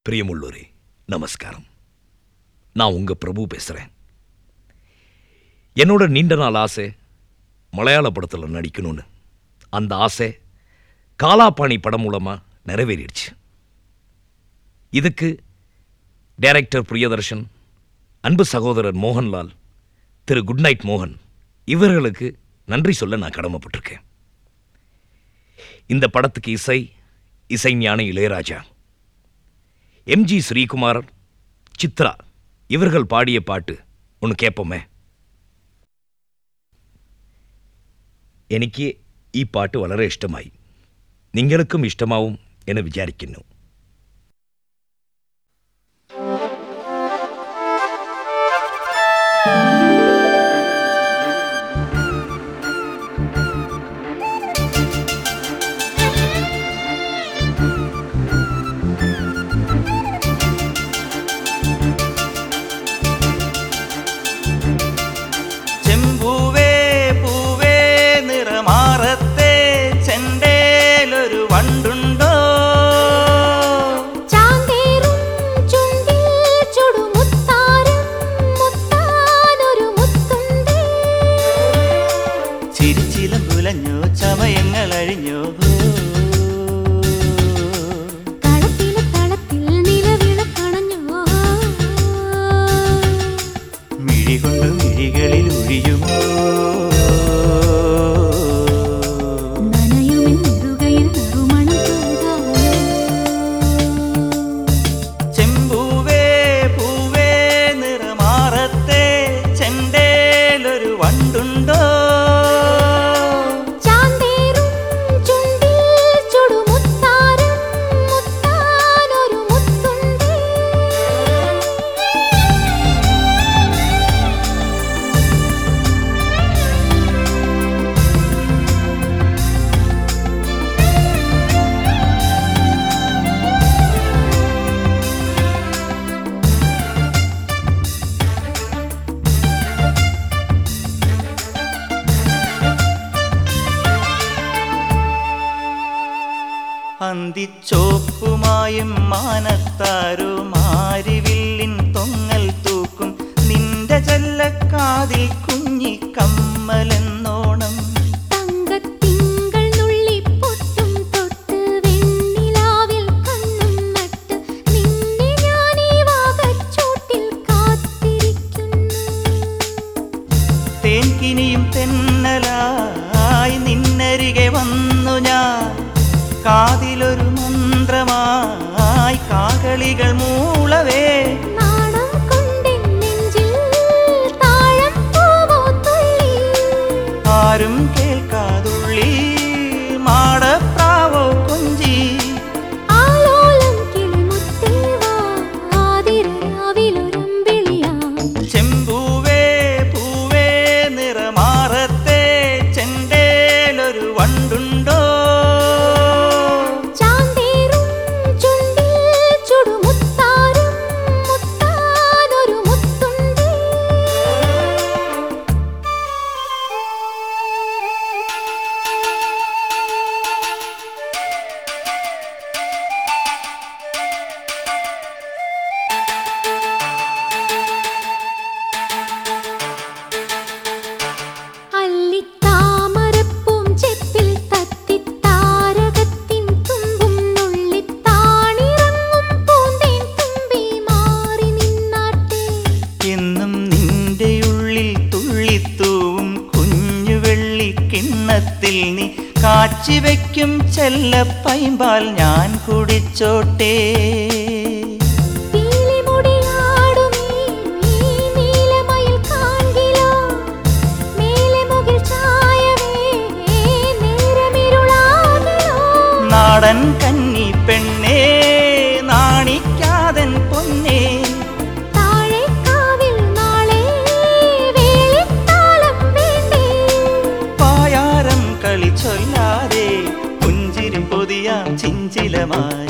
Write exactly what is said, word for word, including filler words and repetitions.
பிரியமுள்ளோரே நமஸ்காரம். நான் உங்க பிரபு பேசுறேன். என்னோட நீண்ட நாள் ஆசை மலையாள படத்துல நடிக்கணும்னு. அந்த ஆசை காலாபாணி படம் மூலமா நிறைவேறிடுச்சு. இதுக்கு டைரக்டர் பிரியதர்ஷன், அன்பு சகோதரர் மோகன்லால், திரு குட் நைட் மோகன் இவர்களுக்கு நன்றி சொல்ல நான் கடமைப்பட்டிருக்கேன். இந்த படத்துக்கு இசை இசைஞானி இளையராஜா, எம்ஜி ஸ்ரீகுமார், சித்ரா இவர்கள் பாடிய பாட்டு ஒன்று കേൾப்போமே. എനിക്ക് ഈ പാട്ട് വളരെ ഇഷ്ടമായി. നിങ്ങൾക്കും ഇഷ്ടമാവും എന്ന് വിചാരിക്കുന്നു. അന്തിച്ചോപ്പുമായും മാനത്താരും ആരിവില്ലിൻ തൊങ്ങൽ തൂക്കും നിന്റെ ചെല്ലക്കാതിൽ കുഞ്ഞി കമ്മലെന്നോണം. തങ്കത്തിങ്കൾ നുള്ളി പൊട്ടും തൊട്ട് വെണ്ണിലാവിൽ കണ്ണും നട്ട് നിന്നെ ഞാൻ ഈ വാകച്ചോട്ടിൽ കാത്തിരിക്കുന്നു. തേൻകിനിയും തെന്നലായി നിന്നരികെ വന്നു ഞാൻ, കാതിലൊരു മന്ത്രമായി കാകളികൾ മൂളവേ. നാണം കൊണ്ടെൻ നെഞ്ചിൽ താളം പൂവോ തുള്ളി, ആരും കേൾക്കാതുള്ളി മാടപ്രാവോ കൊഞ്ചി. ആലോലം കിളിമുത്തേ വാ ആതിരരാവിലൊരമ്പിളിയാ. ചെമ്പൂവേ പൂവേ നിറമാറത്തെ ചെണ്ടേലൊരു വണ്ടുണ്ടോ. കിണ്ണത്തിൽ നീ കാച്ചിവെക്കും ചെല്ലപ്പൈമ്പാൽ ഞാൻ കുടിച്ചോട്ടെ. നാടൻ കന്നി പെണ്ണേ നാണിക്കാതൻ പൊന്നേ, ചൊല്ലാതെ പുഞ്ചിരി പൊതിയാം ചിഞ്ചിലമായി.